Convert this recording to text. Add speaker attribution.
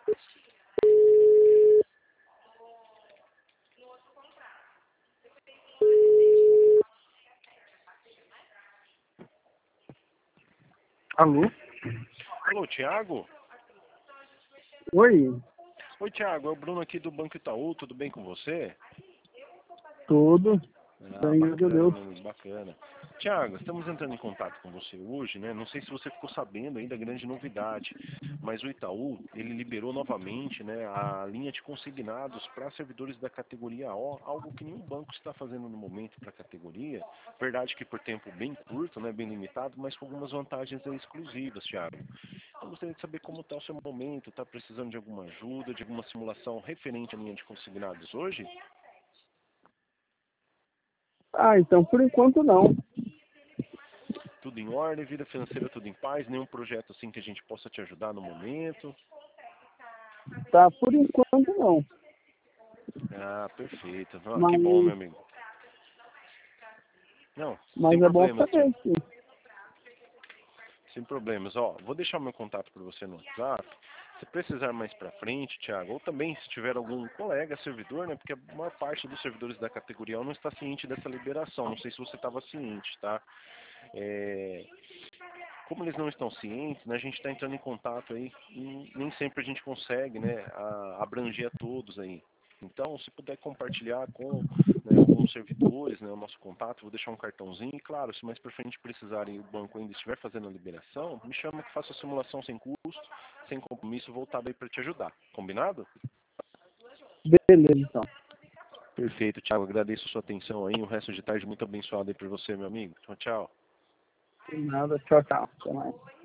Speaker 1: Alô?
Speaker 2: Alô, Thiago?
Speaker 1: Oi,
Speaker 2: Oi, Thiago, é o Bruno aqui do Banco Itaú, tudo bem com você?
Speaker 1: tudo
Speaker 2: Ah,
Speaker 1: bem, graças a
Speaker 2: bacana,
Speaker 1: Deus.
Speaker 2: meu amigo, bacana. Thiago, estamos entrando em contato com você hoje, né? Não sei se você ficou sabendo ainda, grande novidade, mas o Itaú, ele liberou novamente, né, a linha de consignados para servidores da categoria O, algo que nenhum banco está fazendo no momento para a categoria. Verdade que por tempo bem curto, né, bem limitado, mas com algumas vantagens aí exclusivas, Thiago. Eu gostaria de saber como está o seu momento, está precisando de alguma ajuda, de alguma simulação referente à linha de consignados hoje?
Speaker 1: Então por enquanto não.
Speaker 2: Tudo em ordem, vida financeira tudo em paz, nenhum projeto assim que a gente possa te ajudar no momento?
Speaker 1: Tá, por enquanto não.
Speaker 2: Ah, perfeito. Ah, que bom, meu
Speaker 1: Mas,
Speaker 2: amigo. Não, sem
Speaker 1: mas é bom
Speaker 2: problemas,
Speaker 1: saber, sim.
Speaker 2: sem problemas. Ó, vou deixar o meu contato para você no WhatsApp. Se precisar mais para frente, Thiago, ou também se tiver algum colega servidor, né? Porque a maior parte dos servidores da categoria não está ciente dessa liberação. Não sei se você estava ciente, tá? É, como eles não estão cientes, né, a gente está entrando em contato aí e nem sempre a gente consegue, né, abranger a todos aí. Então, se puder compartilhar com, né, alguns servidores, né, o nosso contato, vou deixar um cartãozinho. E claro, se mais para frente precisarem e o banco ainda estiver fazendo a liberação, me chama que faça a simulação sem custo, sem compromisso, voltado aí para te ajudar. Combinado?
Speaker 1: Beleza, então.
Speaker 2: Perfeito, Thiago. Agradeço a sua atenção aí. O resto de tarde muito abençoado aí para você, meu amigo. Tchau, tchau.
Speaker 1: Nada, tchau, tchau. Até mais.